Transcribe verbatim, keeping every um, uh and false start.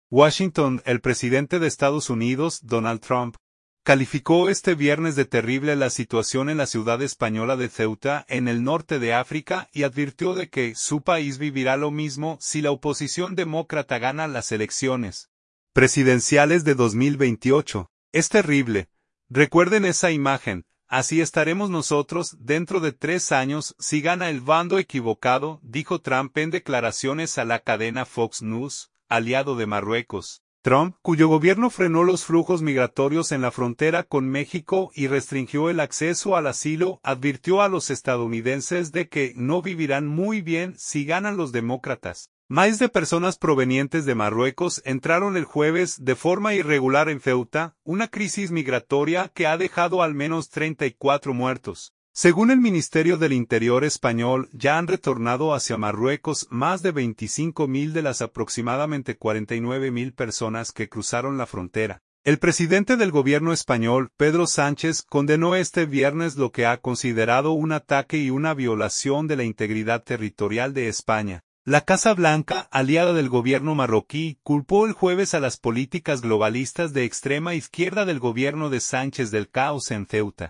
Washington, el presidente de Estados Unidos, Donald Trump, calificó este viernes de terrible la situación en la ciudad española de Ceuta, en el norte de África, y advirtió de que su país vivirá lo mismo si la oposición demócrata gana las elecciones presidenciales de dos mil veintiocho. Es terrible. Recuerden esa imagen. Así estaremos nosotros dentro de tres años si gana el bando equivocado, dijo Trump en declaraciones a la cadena Fox News, aliado de Marruecos. Trump, cuyo gobierno frenó los flujos migratorios en la frontera con México y restringió el acceso al asilo, advirtió a los estadounidenses de que no vivirán muy bien si ganan los demócratas. Miles de personas provenientes de Marruecos entraron el jueves de forma irregular en Ceuta, una crisis migratoria que ha dejado al menos treinta y cuatro muertos. Según el Ministerio del Interior español, ya han retornado hacia Marruecos más de veinticinco mil de las aproximadamente cuarenta y nueve mil personas que cruzaron la frontera. El presidente del gobierno español, Pedro Sánchez, condenó este viernes lo que ha considerado un ataque y una violación de la integridad territorial de España. La Casa Blanca, aliada del gobierno marroquí, culpó el jueves a las políticas globalistas de extrema izquierda del gobierno de Sánchez del caos en Ceuta.